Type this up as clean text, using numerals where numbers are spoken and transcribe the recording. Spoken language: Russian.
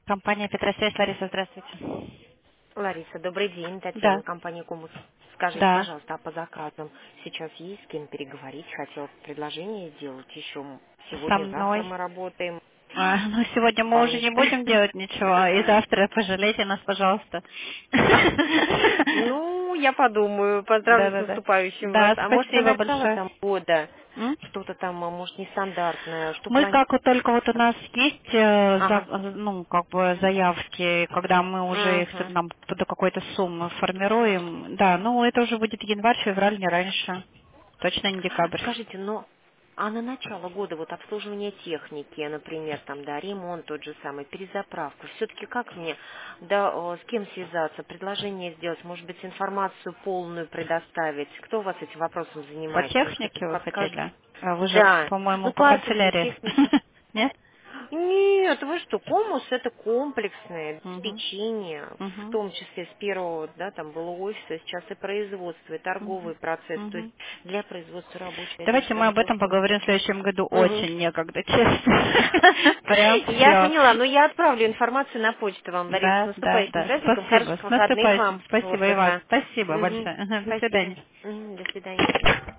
Компания Петросвязь, Лариса, здравствуйте. Лариса, добрый день. Да, Татьяна, компания Комус. Скажите, да. пожалуйста, а по заказам сейчас есть с кем переговорить? Хотела предложение сделать еще Со сегодня-завтра мной. мы работаем. Ну, сегодня мы уже Вполне. не будем делать ничего, и завтра пожалейте нас, пожалуйста. Ну, я подумаю. Поздравлю с Да-да-да. наступающим вас. Да, А может, на спасибо начало большое. там года М? что-то там, может, нестандартное, что Мы планируете? как вот только вот у нас есть, Ага. ну, как бы заявки, когда мы уже их Мгм. нам до какой-то суммы формируем, да, ну, это уже будет январь, февраль, не раньше. Точно не декабрь. Скажите, а на начало года вот обслуживание техники, например, там, да, ремонт тот же самый, перезаправку, все-таки как мне, да, с кем связаться, предложение сделать, может быть, информацию полную предоставить? Кто у вас этим вопросом По занимается? Может, технике это вы подскажет? хотели? А вы же, Да, по-моему, ну по классика, канцелярии. техника. Нет? Нет, вы что, Комус это комплексное Угу. обеспечение, в Угу. том числе с первого, да, там было офиса, сейчас и производство, и торговый процесс, то есть Угу. для производства рабочей Давайте одежды, мы об этом оборудования. поговорим в следующем году. Мгм. Очень некогда, честно. Прям Я все. поняла, но я отправлю информацию на почту вам, Лариса. С Да, да, наступающим да. праздником, Спасибо. хороших С выходных наступающим. вам. Вот, Спасибо и вас. ага. Спасибо Мгм. большое. Ага, до Спасибо. свидания. Мгм. До свидания.